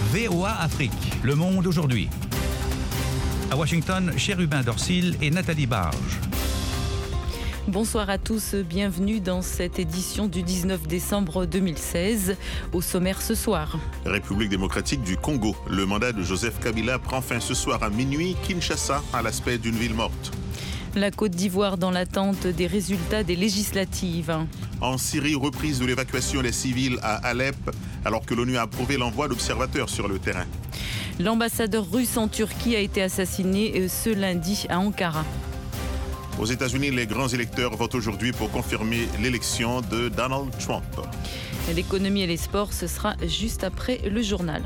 VOA Afrique, le monde aujourd'hui. À Washington, Chérubin Dorsil et Nathalie Barge. Bonsoir à tous, bienvenue dans cette édition du 19 décembre 2016. Au sommaire ce soir. République démocratique du Congo. Le mandat de Joseph Kabila prend fin ce soir à minuit. Kinshasa à l'aspect d'une ville morte. La Côte d'Ivoire dans l'attente des résultats des législatives. En Syrie, reprise de l'évacuation des civils à Alep, alors que l'ONU a approuvé l'envoi d'observateurs sur le terrain. L'ambassadeur russe en Turquie a été assassiné ce lundi à Ankara. Aux États-Unis, les grands électeurs votent aujourd'hui pour confirmer l'élection de Donald Trump. L'économie et les sports, ce sera juste après le journal.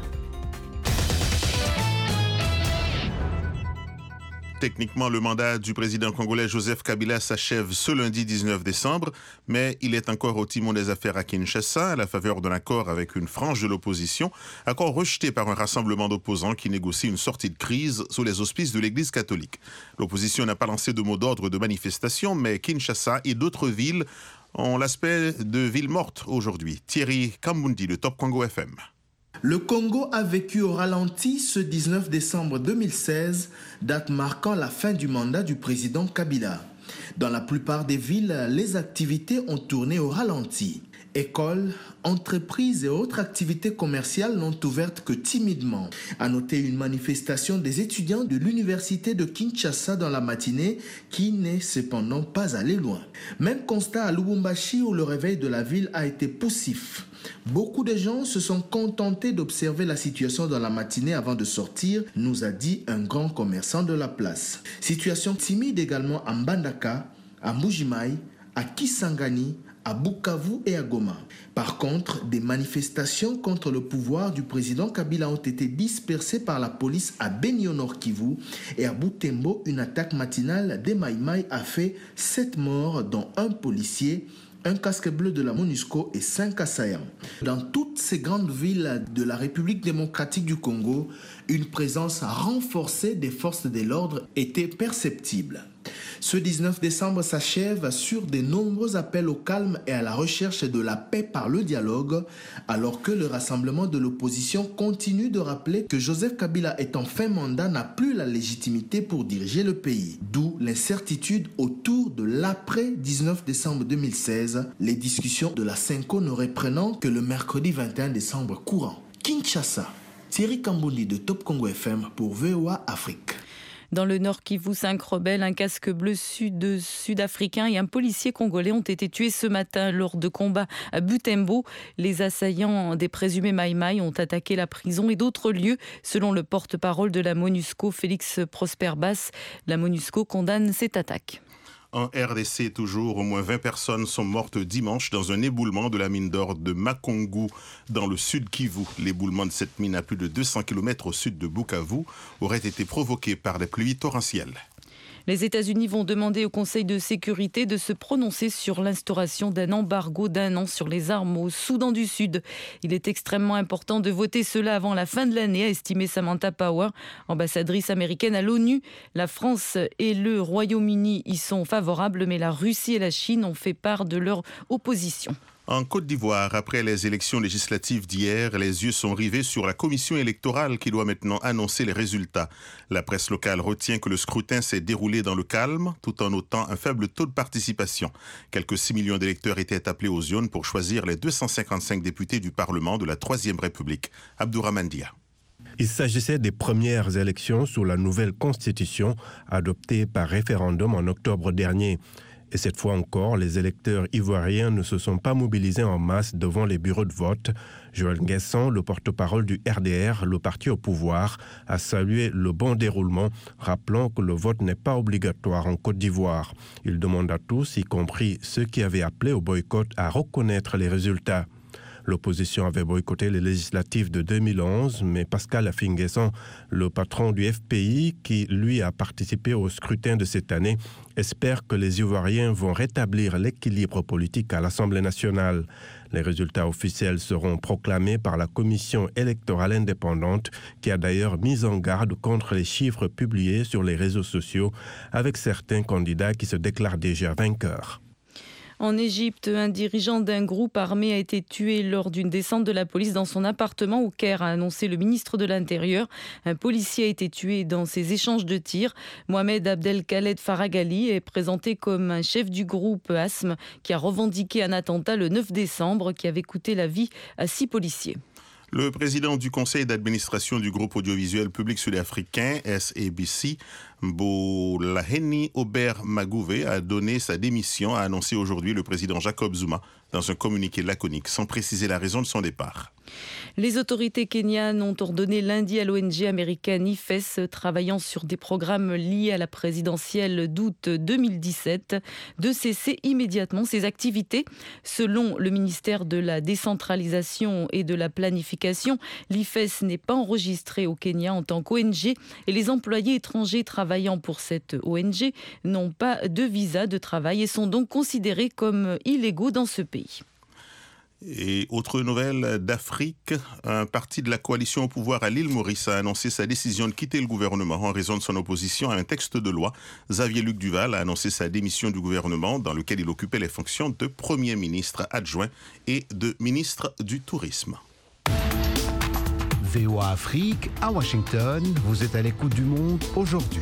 Techniquement, le mandat du président congolais Joseph Kabila s'achève ce lundi 19 décembre, mais il est encore au timon des affaires à Kinshasa, à la faveur d'un accord avec une frange de l'opposition, accord rejeté par un rassemblement d'opposants qui négocie une sortie de crise sous les auspices de l'Église catholique. L'opposition n'a pas lancé de mot d'ordre de manifestation, mais Kinshasa et d'autres villes ont l'aspect de ville morte aujourd'hui. Thierry Kambundi de Top Congo FM. Le Congo a vécu au ralenti ce 19 décembre 2016, date marquant la fin du mandat du président Kabila. Dans la plupart des villes, les activités ont tourné au ralenti. Écoles, entreprises et autres activités commerciales n'ont ouvert que timidement. À noter une manifestation des étudiants de l'université de Kinshasa dans la matinée qui n'est cependant pas allée loin. Même constat à Lubumbashi où le réveil de la ville a été poussif. Beaucoup de gens se sont contentés d'observer la situation dans la matinée avant de sortir, nous a dit un grand commerçant de la place. Situation timide également à Mbandaka, à Mbujimaï, à Kisangani, à Bukavu et à Goma. Par contre, des manifestations contre le pouvoir du président Kabila ont été dispersées par la police à Beni au Nord Kivu et à Butembo, une attaque matinale des Maïmaï a fait 7 morts dont un policier, un casque bleu de la MONUSCO et 5 assaillants. Dans toutes ces grandes villes de la République démocratique du Congo, une présence renforcée des forces de l'ordre était perceptible. Ce 19 décembre s'achève sur de nombreux appels au calme et à la recherche de la paix par le dialogue, alors que le rassemblement de l'opposition continue de rappeler que Joseph Kabila est en fin mandat n'a plus la légitimité pour diriger le pays. D'où l'incertitude autour de l'après 19 décembre 2016, les discussions de la CENCO ne reprenant que le mercredi 21 décembre courant. Kinshasa, Thierry Kambundi de Top Congo FM pour VOA Afrique. Dans le Nord Kivu, 5 rebelles, un casque bleu sud-africain et un policier congolais ont été tués ce matin lors de combats à Butembo. Les assaillants des présumés Maïmaï ont attaqué la prison et d'autres lieux. Selon le porte-parole de la MONUSCO, Félix Prosper Bass, la MONUSCO condamne cette attaque. En RDC, toujours, au moins 20 personnes sont mortes dimanche dans un éboulement de la mine d'or de Makongu dans le sud Kivu. L'éboulement de cette mine à plus de 200 km au sud de Bukavu aurait été provoqué par des pluies torrentielles. Les États-Unis vont demander au Conseil de sécurité de se prononcer sur l'instauration d'un embargo d'1 an sur les armes au Soudan du Sud. Il est extrêmement important de voter cela avant la fin de l'année, a estimé Samantha Power, ambassadrice américaine à l'ONU. La France et le Royaume-Uni y sont favorables, mais la Russie et la Chine ont fait part de leur opposition. En Côte d'Ivoire, après les élections législatives d'hier, les yeux sont rivés sur la commission électorale qui doit maintenant annoncer les résultats. La presse locale retient que le scrutin s'est déroulé dans le calme, tout en notant un faible taux de participation. Quelques 6 millions d'électeurs étaient appelés aux urnes pour choisir les 255 députés du Parlement de la Troisième République. Abdourahmane Dia. Il s'agissait des premières élections sous la nouvelle constitution adoptée par référendum en octobre dernier. Et cette fois encore, les électeurs ivoiriens ne se sont pas mobilisés en masse devant les bureaux de vote. Joël Nguessan, le porte-parole du RDR, le parti au pouvoir, a salué le bon déroulement, rappelant que le vote n'est pas obligatoire en Côte d'Ivoire. Il demande à tous, y compris ceux qui avaient appelé au boycott, à reconnaître les résultats. L'opposition avait boycotté les législatives de 2011, mais Pascal Affi-N'Guessan, le patron du FPI, qui lui a participé au scrutin de cette année, espère que les Ivoiriens vont rétablir l'équilibre politique à l'Assemblée nationale. Les résultats officiels seront proclamés par la commission électorale indépendante, qui a d'ailleurs mis en garde contre les chiffres publiés sur les réseaux sociaux, avec certains candidats qui se déclarent déjà vainqueurs. En Égypte, un dirigeant d'un groupe armé a été tué lors d'une descente de la police dans son appartement au Caire, a annoncé le ministre de l'Intérieur. Un policier a été tué dans ces échanges de tirs. Mohamed Abdelkhaled Faragali est présenté comme un chef du groupe ASM qui a revendiqué un attentat le 9 décembre qui avait coûté la vie à 6 policiers. Le président du conseil d'administration du groupe audiovisuel public sud-africain, SABC, Mbolaheni Aubert Magouvé, a donné sa démission, a annoncé aujourd'hui le président Jacob Zuma dans un communiqué laconique, sans préciser la raison de son départ. Les autorités kenyanes ont ordonné lundi à l'ONG américaine IFES, travaillant sur des programmes liés à la présidentielle d'août 2017, de cesser immédiatement ses activités. Selon le ministère de la décentralisation et de la planification, l'IFES n'est pas enregistré au Kenya en tant qu'ONG et les employés étrangers travaillant pour cette ONG n'ont pas de visa de travail et sont donc considérés comme illégaux dans ce pays. Et autre nouvelle d'Afrique, un parti de la coalition au pouvoir à l'île Maurice a annoncé sa décision de quitter le gouvernement en raison de son opposition à un texte de loi. Xavier-Luc Duval a annoncé sa démission du gouvernement dans lequel il occupait les fonctions de Premier ministre adjoint et de ministre du Tourisme. VOA Afrique, à Washington, vous êtes à l'écoute du monde aujourd'hui.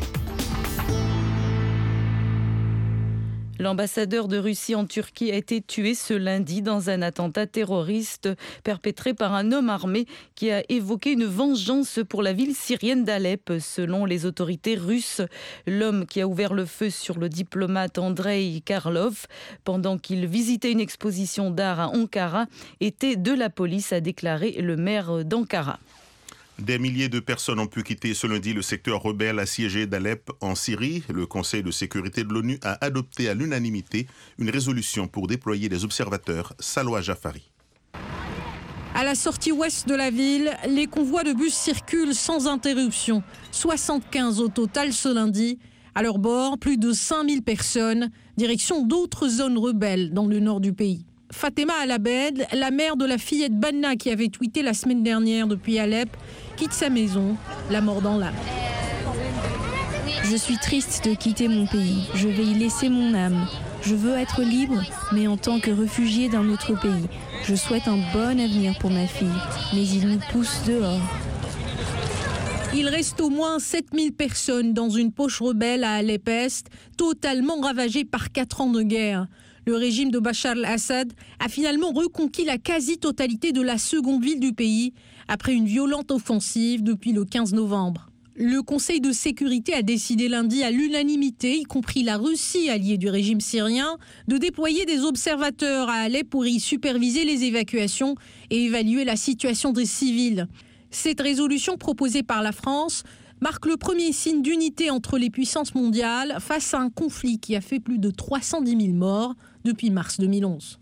L'ambassadeur de Russie en Turquie a été tué ce lundi dans un attentat terroriste perpétré par un homme armé qui a évoqué une vengeance pour la ville syrienne d'Alep. Selon les autorités russes, l'homme qui a ouvert le feu sur le diplomate Andrei Karlov pendant qu'il visitait une exposition d'art à Ankara était de la police, a déclaré le maire d'Ankara. Des milliers de personnes ont pu quitter ce lundi le secteur rebelle assiégé d'Alep en Syrie. Le Conseil de sécurité de l'ONU a adopté à l'unanimité une résolution pour déployer des observateurs. Salwa Jafari. À la sortie ouest de la ville, les convois de bus circulent sans interruption. 75 au total ce lundi. À leur bord, plus de 5000 personnes, direction d'autres zones rebelles dans le nord du pays. Fatema Al-Abed, la mère de la fillette Banna qui avait tweeté la semaine dernière depuis Alep, quitte sa maison, la mort dans l'âme. Je suis triste de quitter mon pays. Je vais y laisser mon âme. Je veux être libre, mais en tant que réfugié d'un autre pays. Je souhaite un bon avenir pour ma fille, mais ils nous poussent dehors. Il reste au moins 7000 personnes dans une poche rebelle à Alep-Est, totalement ravagée par 4 ans de guerre. Le régime de Bachar al-Assad a finalement reconquis la quasi-totalité de la seconde ville du pays après une violente offensive depuis le 15 novembre. Le Conseil de sécurité a décidé lundi à l'unanimité, y compris la Russie, alliée du régime syrien, de déployer des observateurs à Alep pour y superviser les évacuations et évaluer la situation des civils. Cette résolution proposée par la France marque le premier signe d'unité entre les puissances mondiales face à un conflit qui a fait plus de 310 000 morts depuis mars 2011.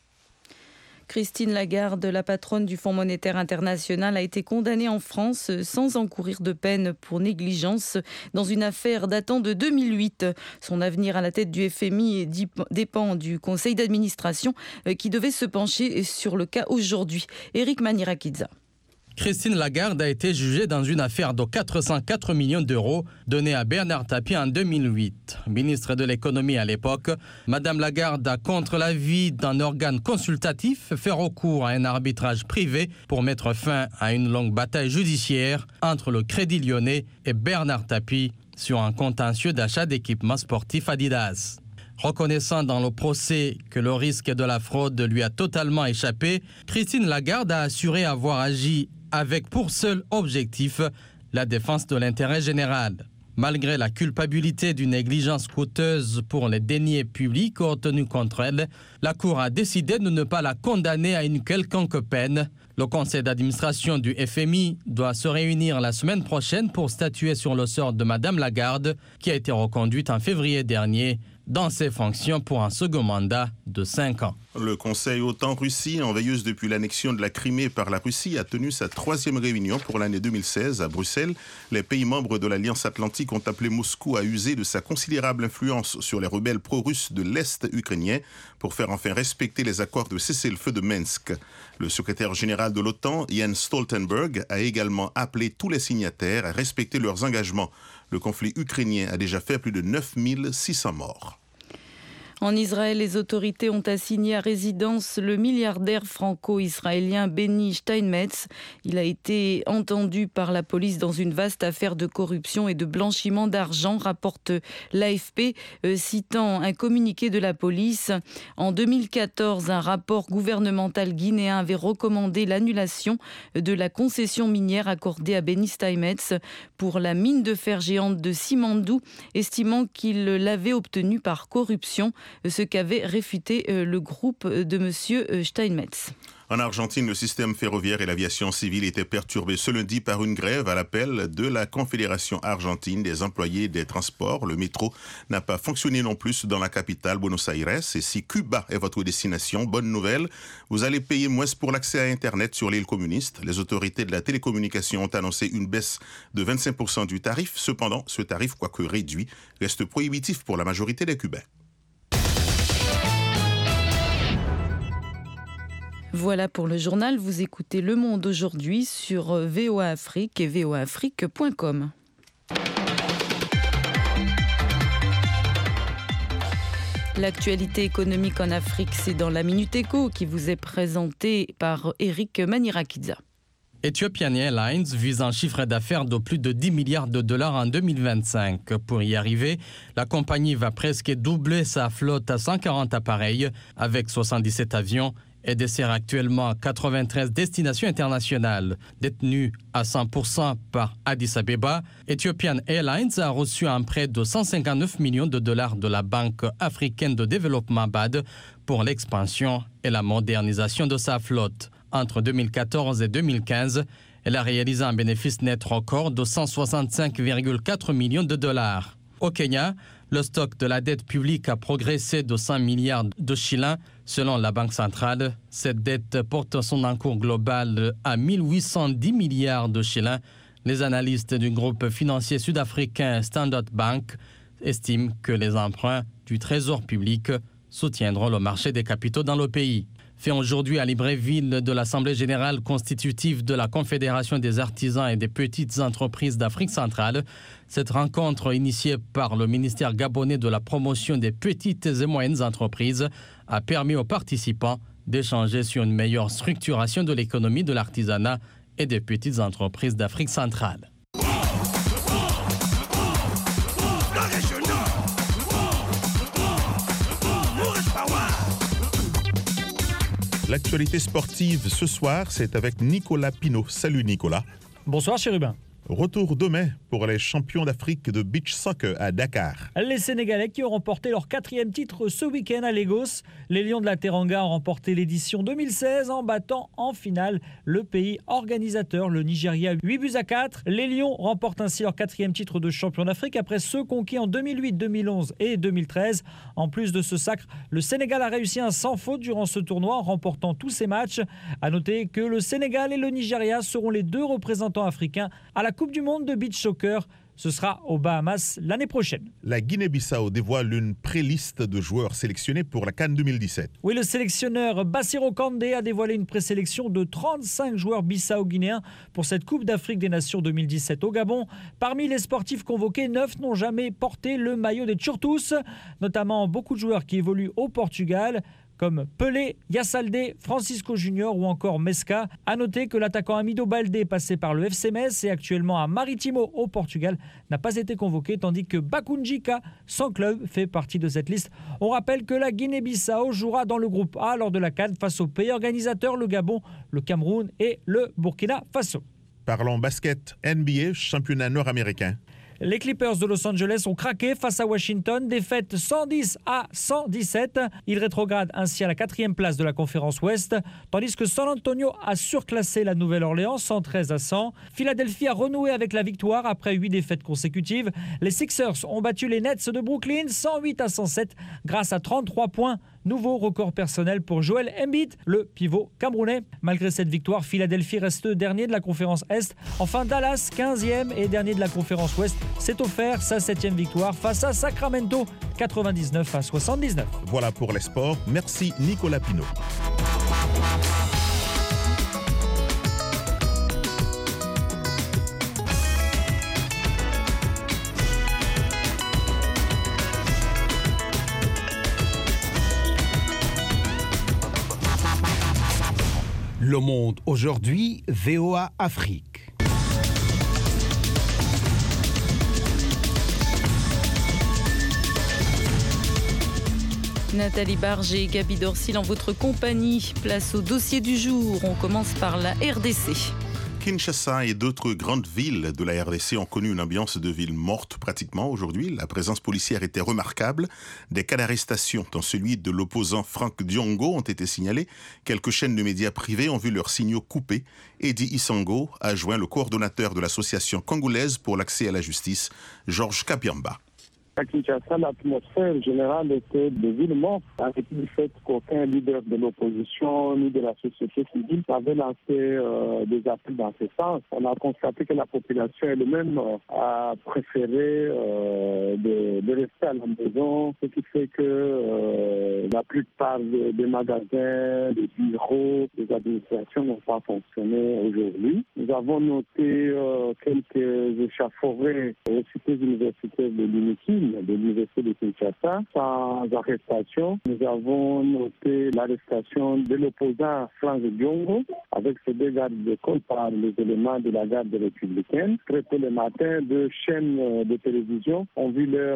Christine Lagarde, la patronne du Fonds monétaire international, a été condamnée en France sans encourir de peine pour négligence dans une affaire datant de 2008. Son avenir à la tête du FMI dépend du conseil d'administration qui devait se pencher sur le cas aujourd'hui. Éric Manirakidza. Christine Lagarde a été jugée dans une affaire de 404 millions d'euros donnée à Bernard Tapie en 2008. Ministre de l'économie à l'époque, Madame Lagarde a, contre l'avis d'un organe consultatif, fait recours à un arbitrage privé pour mettre fin à une longue bataille judiciaire entre le Crédit Lyonnais et Bernard Tapie sur un contentieux d'achat d'équipements sportifs Adidas. Reconnaissant dans le procès que le risque de la fraude lui a totalement échappé, Christine Lagarde a assuré avoir agi avec pour seul objectif la défense de l'intérêt général. Malgré la culpabilité d'une négligence coûteuse pour les deniers publics retenus contre elle, la Cour a décidé de ne pas la condamner à une quelconque peine. Le conseil d'administration du FMI doit se réunir la semaine prochaine pour statuer sur le sort de Madame Lagarde, qui a été reconduite en février dernier dans ses fonctions pour un second mandat de 5 ans. Le Conseil OTAN-Russie, en veilleuse depuis l'annexion de la Crimée par la Russie, a tenu sa 3e réunion pour l'année 2016 à Bruxelles. Les pays membres de l'Alliance Atlantique ont appelé Moscou à user de sa considérable influence sur les rebelles pro-russes de l'Est ukrainien pour faire enfin respecter les accords de cessez-le-feu de Minsk. Le secrétaire général de l'OTAN, Jens Stoltenberg, a également appelé tous les signataires à respecter leurs engagements. Le conflit ukrainien a déjà fait plus de 9600 morts. En Israël, les autorités ont assigné à résidence le milliardaire franco-israélien Benny Steinmetz. Il a été entendu par la police dans une vaste affaire de corruption et de blanchiment d'argent, rapporte l'AFP, citant un communiqué de la police. En 2014, un rapport gouvernemental guinéen avait recommandé l'annulation de la concession minière accordée à Benny Steinmetz pour la mine de fer géante de Simandou, estimant qu'il l'avait obtenue par corruption, ce qu'avait réfuté le groupe de M. Steinmetz. En Argentine, le système ferroviaire et l'aviation civile étaient perturbés ce lundi par une grève à l'appel de la Confédération argentine des employés des transports. Le métro n'a pas fonctionné non plus dans la capitale, Buenos Aires. Et si Cuba est votre destination, bonne nouvelle, vous allez payer moins pour l'accès à Internet sur l'île communiste. Les autorités de la télécommunication ont annoncé une baisse de 25% du tarif. Cependant, ce tarif, quoique réduit, reste prohibitif pour la majorité des Cubains. Voilà pour le journal. Vous écoutez Le Monde aujourd'hui sur VOA Afrique et voaafrique.com. L'actualité économique en Afrique, c'est dans la Minute Éco qui vous est présentée par Eric Manirakidza. Ethiopian Airlines vise un chiffre d'affaires de plus de 10 milliards de dollars en 2025. Pour y arriver, la compagnie va presque doubler sa flotte à 140 appareils avec 77 avions et dessert actuellement 93 destinations internationales. Détenues à 100% par Addis Abeba, Ethiopian Airlines a reçu un prêt de 159 millions de dollars de la Banque africaine de développement BAD pour l'expansion et la modernisation de sa flotte. Entre 2014 et 2015, elle a réalisé un bénéfice net record de 165,4 millions de dollars. Au Kenya, le stock de la dette publique a progressé de 100 milliards de shillings selon la Banque centrale. Cette dette porte son encours global à 1810 milliards de shillings. Les analystes du groupe financier sud-africain Standard Bank estiment que les emprunts du Trésor public soutiendront le marché des capitaux dans le pays. Fait aujourd'hui à Libreville de l'Assemblée générale constitutive de la Confédération des artisans et des petites entreprises d'Afrique centrale. Cette rencontre, initiée par le ministère gabonais de la promotion des petites et moyennes entreprises, a permis aux participants d'échanger sur une meilleure structuration de l'économie de l'artisanat et des petites entreprises d'Afrique centrale. L'actualité sportive ce soir, c'est avec Nicolas Pinault. Salut Nicolas. Bonsoir Chérubin. Retour demain pour les champions d'Afrique de beach soccer à Dakar. Les Sénégalais qui ont remporté leur 4e titre ce week-end à Lagos. Les Lions de la Teranga ont remporté l'édition 2016 en battant en finale le pays organisateur, le Nigeria, 8-4. Les Lions remportent ainsi leur 4e titre de champion d'Afrique après ceux conquis en 2008, 2011 et 2013. En plus de ce sacre, le Sénégal a réussi un sans faute durant ce tournoi en remportant tous ses matchs. À noter que le Sénégal et le Nigeria seront les 2 représentants africains à la Coupe du Monde de beach soccer. Ce sera aux Bahamas l'année prochaine. La Guinée-Bissau dévoile une pré-liste de joueurs sélectionnés pour la CAN 2017. Oui, le sélectionneur Bassirou Kandé a dévoilé une présélection de 35 joueurs bissau-guinéens pour cette Coupe d'Afrique des Nations 2017 au Gabon. Parmi les sportifs convoqués, 9 n'ont jamais porté le maillot des Tchurtous, notamment beaucoup de joueurs qui évoluent au Portugal, comme Pelé, Yassaldé, Francisco Junior ou encore Mesca. A noter que l'attaquant Amido Baldé, passé par le FC Metz et actuellement à Maritimo au Portugal, n'a pas été convoqué, tandis que Bakunjika, son club, fait partie de cette liste. On rappelle que la Guinée-Bissau jouera dans le groupe A lors de la CAN face aux pays organisateurs, le Gabon, le Cameroun et le Burkina Faso. Parlons basket, NBA, championnat nord-américain. Les Clippers de Los Angeles ont craqué face à Washington, défaite 110-117. Ils rétrogradent ainsi à la 4e place de la conférence Ouest, tandis que San Antonio a surclassé la Nouvelle-Orléans 113-100. Philadelphie a renoué avec la victoire après 8 défaites consécutives. Les Sixers ont battu les Nets de Brooklyn 108-107 grâce à 33 points. Nouveau record personnel pour Joel Embiid, le pivot camerounais. Malgré cette victoire, Philadelphie reste dernier de la conférence Est. Enfin, Dallas, 15e et dernier de la conférence Ouest, s'est offert sa 7e victoire face à Sacramento, 99-79. Voilà pour les sports. Merci Nicolas Pinault. Le Monde aujourd'hui, VOA Afrique. Nathalie Barge et Gabi Dorsil en votre compagnie. Place au dossier du jour. On commence par la RDC. Kinshasa et d'autres grandes villes de la RDC ont connu une ambiance de ville morte pratiquement aujourd'hui. La présence policière était remarquable. Des cas d'arrestation, dont celui de l'opposant Frank Diongo, ont été signalés. Quelques chaînes de médias privés ont vu leurs signaux coupés. Eddie Isango a joint le coordonnateur de l'association congolaise pour l'accès à la justice, Georges Kapiamba. À Kinshasa, l'atmosphère générale était de ville morte, avec le fait qu'aucun leader de l'opposition ni de la société civile n'avait lancé des appels dans ce sens. On a constaté que la population elle-même a préféré de rester à la maison, ce qui fait que la plupart des magasins, des bureaux, des administrations n'ont pas fonctionné aujourd'hui. Nous avons noté quelques échauffourées aux cités universitaires de l'UNIKI, de l'université de Kinshasa, sans arrestation. Nous avons noté l'arrestation de l'opposant Frank Diongo avec ses deux gardes d'école par les éléments de la garde républicaine. Très tôt le matin, deux chaînes de télévision ont vu leur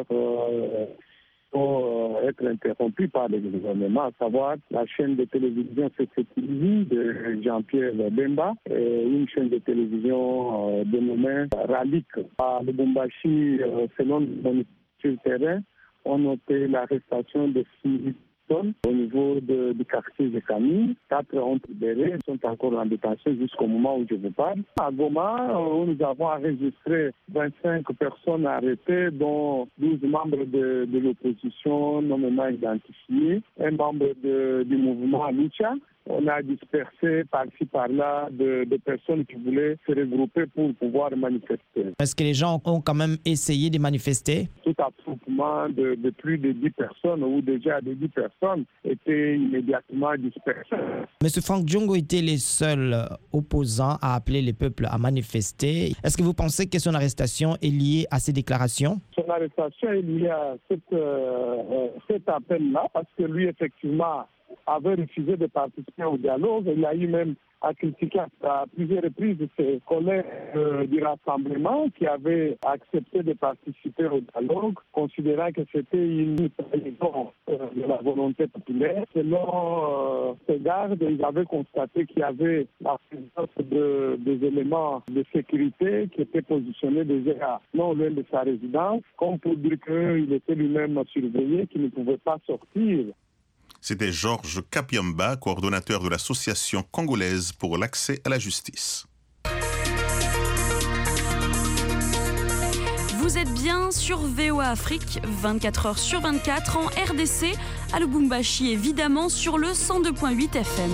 être interrompues par le gouvernement, à savoir la chaîne de télévision CCTV de Jean-Pierre Bemba et une chaîne de télévision dénommée Ralik. À Lubumbashi, selon sur le terrain, on notait l'arrestation de 6 personnes au niveau du quartier de Camille. 4 ont libéré, sont encore en détention jusqu'au moment où je vous parle. À Goma, nous avons enregistré 25 personnes arrêtées, dont 12 membres de l'opposition nommément identifiés, un membre du mouvement Lucha. On a dispersé par-ci, par-là de personnes qui voulaient se regrouper pour pouvoir manifester. Est-ce que les gens ont quand même essayé de manifester? Tout attroupement de plus de 10 personnes, ou déjà de 10 personnes, étaient immédiatement dispersés. M. Frank Diongo était le seul opposant à appeler le peuple à manifester. Est-ce que vous pensez que son arrestation est liée à ces déclarations? Son arrestation est liée à cet appel-là, parce que lui, effectivement, avait refusé de participer au dialogue. Il a eu même à critiquer à plusieurs reprises ses collègues du rassemblement qui avaient accepté de participer au dialogue, considérant que c'était une trahison de la volonté populaire. Selon ces gardes, ils avaient constaté qu'il y avait la présence des éléments de sécurité qui étaient positionnés déjà non loin de sa résidence, comme pour dire qu'il était lui-même surveillé, qu'il ne pouvait pas sortir. C'était Georges Kapiamba, coordonnateur de l'association congolaise pour l'accès à la justice. Vous êtes bien sur VOA Afrique, 24 heures sur 24 en RDC, à Lubumbashi évidemment sur le 102.8 FM.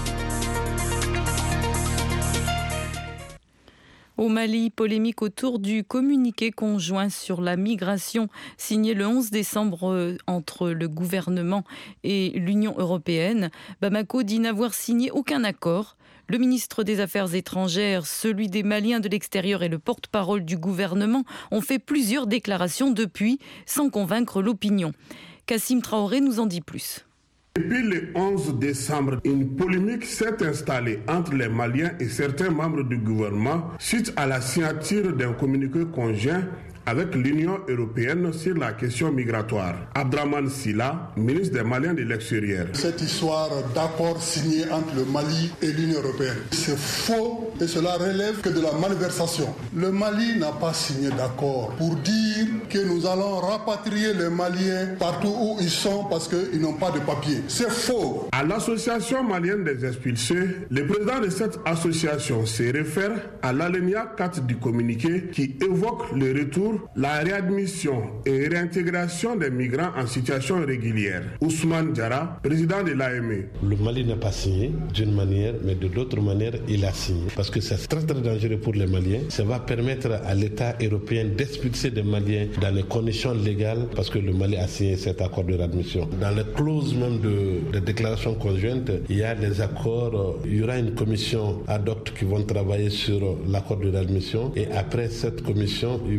Au Mali, polémique autour du communiqué conjoint sur la migration signé le 11 décembre entre le gouvernement et l'Union européenne. Bamako dit n'avoir signé aucun accord. Le ministre des Affaires étrangères, celui des Maliens de l'extérieur et le porte-parole du gouvernement ont fait plusieurs déclarations depuis sans convaincre l'opinion. Kassim Traoré nous en dit plus. Depuis le 11 décembre, une polémique s'est installée entre les Maliens et certains membres du gouvernement suite à la signature d'un communiqué conjoint avec l'Union européenne sur la question migratoire. Abdraman Silla, ministre des Maliens de l'extérieur. Cette histoire d'accord signé entre le Mali et l'Union européenne, c'est faux et cela relève que de la malversation. Le Mali n'a pas signé d'accord pour dire que nous allons rapatrier les Maliens partout où ils sont parce qu'ils n'ont pas de papier. C'est faux. À l'association malienne des expulsés, le président de cette association se réfère à l'alinéa 4 du communiqué qui évoque le retour, la réadmission et réintégration des migrants en situation irrégulière. Ousmane Diarra, président de l'AME. Le Mali n'a pas signé d'une manière, mais de l'autre manière, il a signé. Parce que c'est très très dangereux pour les Maliens. Ça va permettre à l'État européen d'expulser des Maliens dans les conditions légales parce que le Mali a signé cet accord de réadmission. Dans les clauses même de déclaration conjointe, il y a des accords, il y aura une commission ad hoc qui vont travailler sur l'accord de réadmission et après cette commission, il va avoir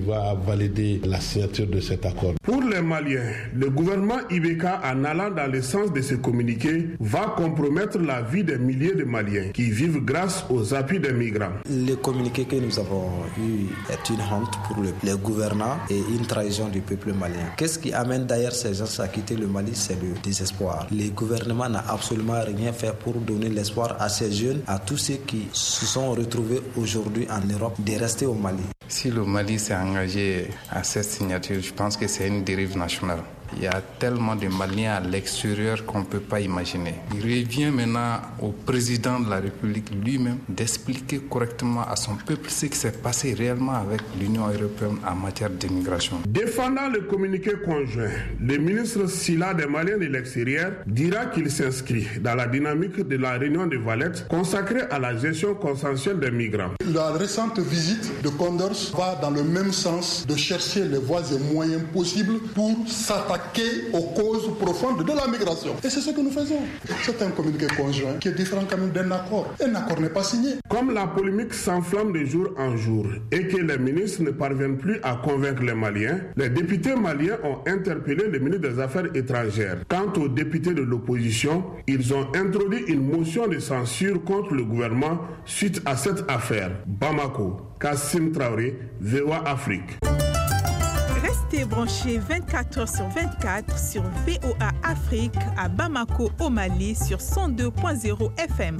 valider la signature de cet accord. Pour les Maliens, le gouvernement Ibeka, en allant dans le sens de ce communiqué, va compromettre la vie des milliers de Maliens qui vivent grâce aux appuis des migrants. Le communiqué que nous avons eu est une honte pour les gouvernants et une trahison du peuple malien. Qu'est-ce qui amène d'ailleurs ces gens à quitter le Mali? C'est le désespoir. Le gouvernement n'a absolument rien fait pour donner l'espoir à ces jeunes, à tous ceux qui se sont retrouvés aujourd'hui en Europe, de rester au Mali. Si le Mali s'est engagé à cette signature, je pense que c'est une dérive nationale. Il y a tellement de Maliens à l'extérieur qu'on ne peut pas imaginer. Il revient maintenant au président de la République lui-même d'expliquer correctement à son peuple ce qui s'est passé réellement avec l'Union européenne en matière d'immigration. Défendant le communiqué conjoint, le ministre Silla des Maliens de l'extérieur dira qu'il s'inscrit dans la dynamique de la réunion de Valette consacrée à la gestion consensuelle des migrants. La récente visite de Condors va dans le même sens de chercher les voies et moyens possibles pour s'attaquer aux causes profondes de la migration. Et c'est ce que nous faisons. C'est un communiqué conjoint qui est différent quand même d'un accord. Un accord n'est pas signé. Comme la polémique s'enflamme de jour en jour et que les ministres ne parviennent plus à convaincre les Maliens, les députés maliens ont interpellé le ministre des Affaires étrangères. Quant aux députés de l'opposition, ils ont introduit une motion de censure contre le gouvernement suite à cette affaire. Bamako, Kassim Traoré, VOA Afrique. Restez branchés 24h/24 sur VOA Afrique à Bamako au Mali sur 102.0 FM.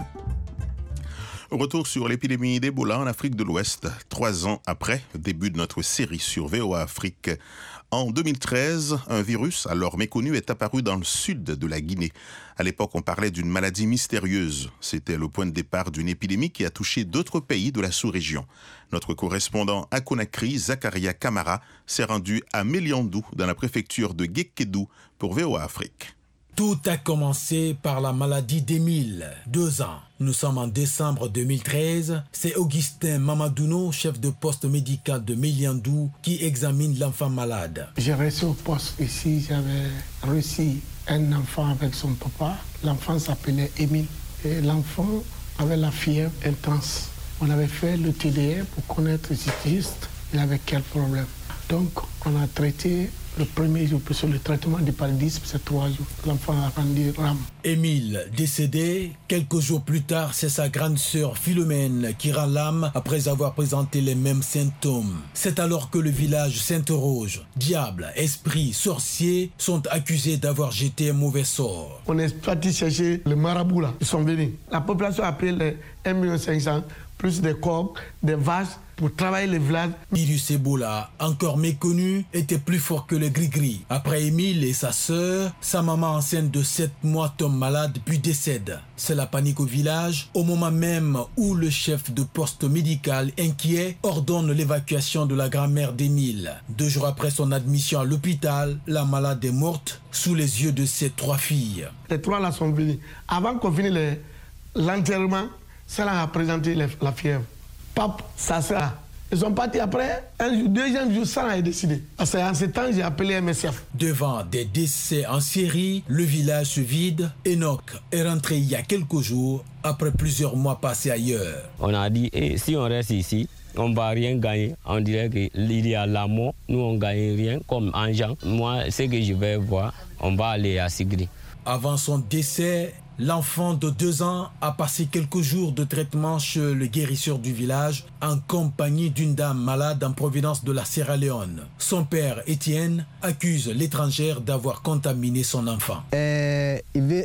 Retour sur l'épidémie d'Ebola en Afrique de l'Ouest, 3 ans après le début de notre série sur VOA Afrique. En 2013, un virus, alors méconnu, est apparu dans le sud de la Guinée. À l'époque, on parlait d'une maladie mystérieuse. C'était le point de départ d'une épidémie qui a touché d'autres pays de la sous-région. Notre correspondant à Conakry, Zakaria Kamara, s'est rendu à Méliandou, dans la préfecture de Guékédou, pour VOA Afrique. Tout a commencé par la maladie d'Émile, 2 ans. Nous sommes en décembre 2013. C'est Augustin Mamadouno, chef de poste médical de Méliandou, qui examine l'enfant malade. J'ai reçu au poste ici, j'avais reçu un enfant avec son papa. L'enfant s'appelait Émile. Et l'enfant avait la fièvre intense. On avait fait le TDR pour connaître juste il avait quel problème. Donc, on a traité le premier jour, parce que le traitement du paludisme, c'est 3 jours. L'enfant a rendu rame. Émile, décédé, quelques jours plus tard, c'est sa grande sœur Philomène qui rend l'âme après avoir présenté les mêmes symptômes. C'est alors que le village s'interroge. Diable, esprit, sorciers sont accusés d'avoir jeté un mauvais sort. On est parti chercher les marabouts là. Ils sont venus. La population a pris les 1 500 000, plus des coqs, des vaches, pour travailler les villages. Virus Ebola, encore méconnu, était plus fort que le gris-gris. Après Émile et sa sœur, sa maman enceinte de 7 mois tombe malade puis décède. C'est la panique au village, au moment même où le chef de poste médical, inquiet, ordonne l'évacuation de la grand-mère d'Émile. 2 jours après son admission à l'hôpital, la malade est morte sous les yeux de ses 3 filles. Les 3 là sont venus. Avant qu'on finisse l'enterrement, ça a présenté la fièvre. Pape, ça sera. Ils sont partis après, un jour, 2e jour, ça a décidé. Parce qu'en ce temps, j'ai appelé MSF. Devant des décès en série, le village se vide. Enoch est rentré il y a quelques jours, après plusieurs mois passés ailleurs. On a dit, si on reste ici, on ne va rien gagner. On dirait qu'il y a la mort. Nous, on ne gagne rien, comme en Jean. Moi, ce que je vais voir, on va aller à Sigri. Avant son décès, l'enfant de 2 ans a passé quelques jours de traitement chez le guérisseur du village en compagnie d'une dame malade en provenance de la Sierra Leone. Son père, Étienne, accuse l'étrangère d'avoir contaminé son enfant. La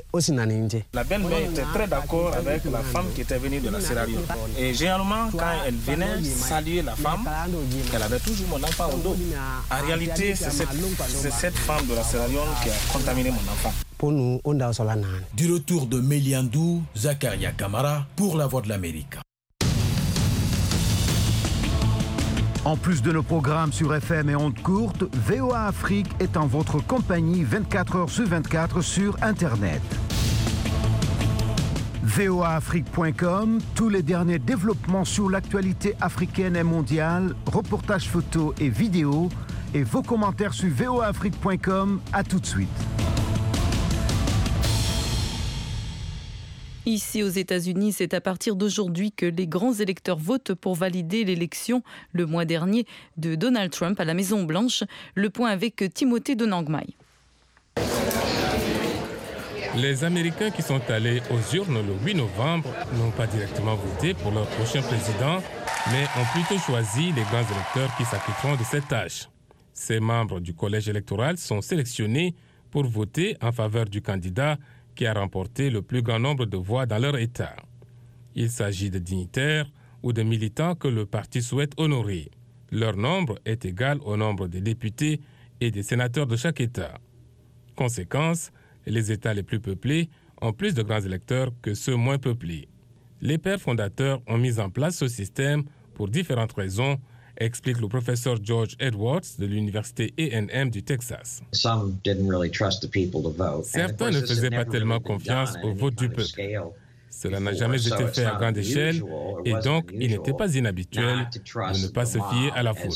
belle-mère était très d'accord avec la femme qui était venue de la Sierra Leone. Et généralement, quand elle venait saluer la femme, elle avait toujours mon enfant au dos. En réalité, c'est cette femme de la Sierra Leone qui a contaminé mon enfant. Du retour de Méliandou, Zakaria Kamara pour La Voix de l'Amérique. En plus de nos programmes sur FM et ondes courtes, VOA Afrique est en votre compagnie 24h/24 sur Internet. voaafrique.com, tous les derniers développements sur l'actualité africaine et mondiale, reportages photos et vidéos, et vos commentaires sur voaafrique.com. À tout de suite. Ici aux États-Unis, c'est à partir d'aujourd'hui que les grands électeurs votent pour valider l'élection le mois dernier de Donald Trump à la Maison-Blanche. Le point avec Timothée Donangmai. Les Américains qui sont allés aux urnes le 8 novembre n'ont pas directement voté pour leur prochain président, mais ont plutôt choisi les grands électeurs qui s'acquitteront de cette tâche. Ces membres du collège électoral sont sélectionnés pour voter en faveur du candidat qui a remporté le plus grand nombre de voix dans leur État. Il s'agit de dignitaires ou de militants que le parti souhaite honorer. Leur nombre est égal au nombre des députés et des sénateurs de chaque État. Conséquence, les États les plus peuplés ont plus de grands électeurs que ceux moins peuplés. Les pères fondateurs ont mis en place ce système pour différentes raisons, explique le professeur George Edwards de l'université A&M du Texas. Certains ne faisaient pas tellement confiance au vote du peuple. Cela n'a jamais été fait à grande échelle et donc il n'était pas inhabituel de ne pas se fier à la foule.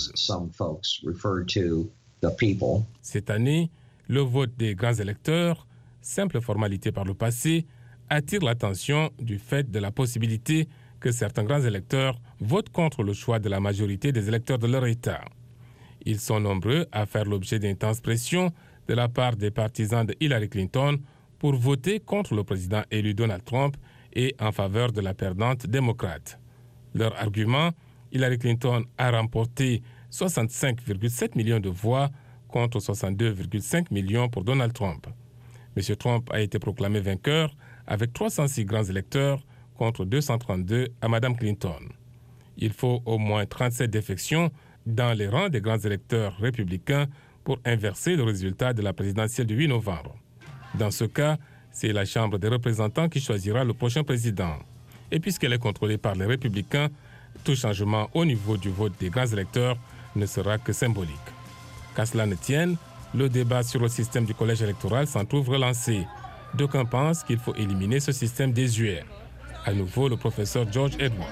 Cette année, le vote des grands électeurs, simple formalité par le passé, attire l'attention du fait de la possibilité que certains grands électeurs votent contre le choix de la majorité des électeurs de leur État. Ils sont nombreux à faire l'objet d'intenses pressions de la part des partisans de Hillary Clinton pour voter contre le président élu Donald Trump et en faveur de la perdante démocrate. Leur argument, Hillary Clinton a remporté 65,7 millions de voix contre 62,5 millions pour Donald Trump. M. Trump a été proclamé vainqueur avec 306 grands électeurs contre 232 à Mme Clinton. Il faut au moins 37 défections dans les rangs des grands électeurs républicains pour inverser le résultat de la présidentielle du 8 novembre. Dans ce cas, c'est la Chambre des représentants qui choisira le prochain président. Et puisqu'elle est contrôlée par les républicains, tout changement au niveau du vote des grands électeurs ne sera que symbolique. Qu'à cela ne tienne, le débat sur le système du collège électoral s'en trouve relancé. D'aucuns pensent qu'il faut éliminer ce système désuet. À nouveau, le professeur George Edwards.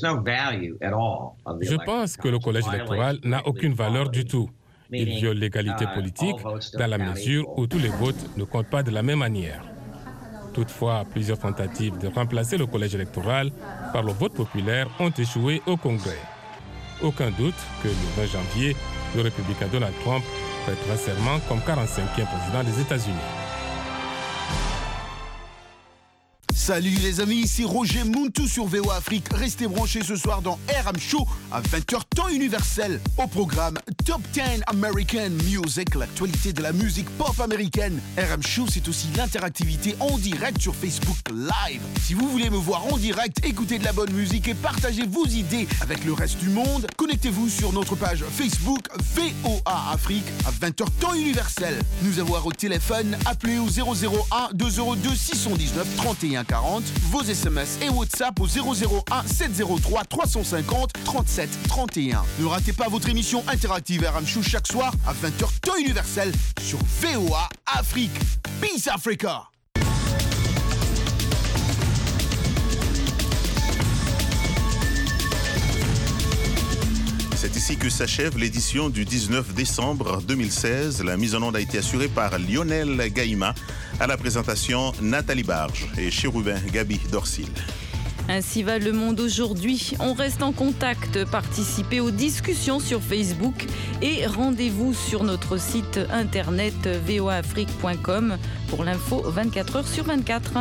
Je pense que le collège électoral n'a aucune valeur du tout. Il viole l'égalité politique dans la mesure où tous les votes ne comptent pas de la même manière. Toutefois, plusieurs tentatives de remplacer le collège électoral par le vote populaire ont échoué au Congrès. Aucun doute que le 20 janvier, le républicain Donald Trump prêtera serment comme 45e président des États-Unis. Salut les amis, c'est Roger Muntu sur VOA Afrique. Restez branchés ce soir dans RM Show à 20h temps universel. Au programme Top 10 American Music, l'actualité de la musique pop américaine. RM Show, c'est aussi l'interactivité en direct sur Facebook Live. Si vous voulez me voir en direct, écouter de la bonne musique et partager vos idées avec le reste du monde, connectez-vous sur notre page Facebook VOA Afrique à 20h temps universel. Nous avoir au téléphone, appelez au 001 202 619 31 40, vos SMS et WhatsApp au 001 703 350 37 31. Ne ratez pas votre émission interactive RM Show chaque soir à 20h temps universel sur VOA Afrique. Peace Africa! C'est ici que s'achève l'édition du 19 décembre 2016. La mise en onde a été assurée par Lionel Gaïma. À la présentation, Nathalie Barge et Chérubin Gabi Dorsil. Ainsi va le monde aujourd'hui. On reste en contact, participez aux discussions sur Facebook et rendez-vous sur notre site internet voaafrique.com pour l'info 24 heures sur 24.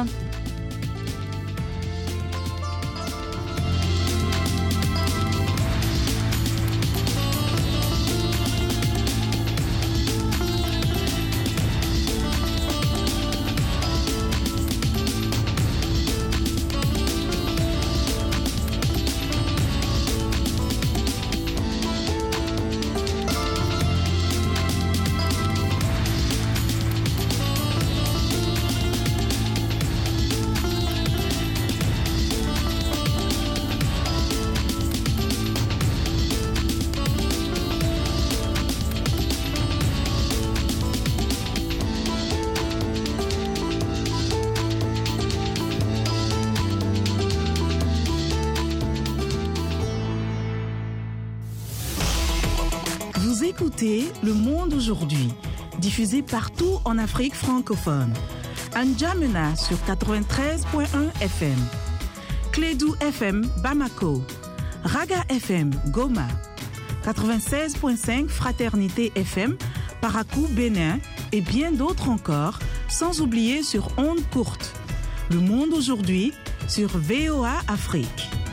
Écoutez Le Monde aujourd'hui, diffusé partout en Afrique francophone. N'Djamena sur 93.1 FM, Clédou FM Bamako, Raga FM Goma, 96.5 Fraternité FM Parakou Bénin et bien d'autres encore, sans oublier sur ondes courtes. Le monde aujourd'hui sur VOA Afrique.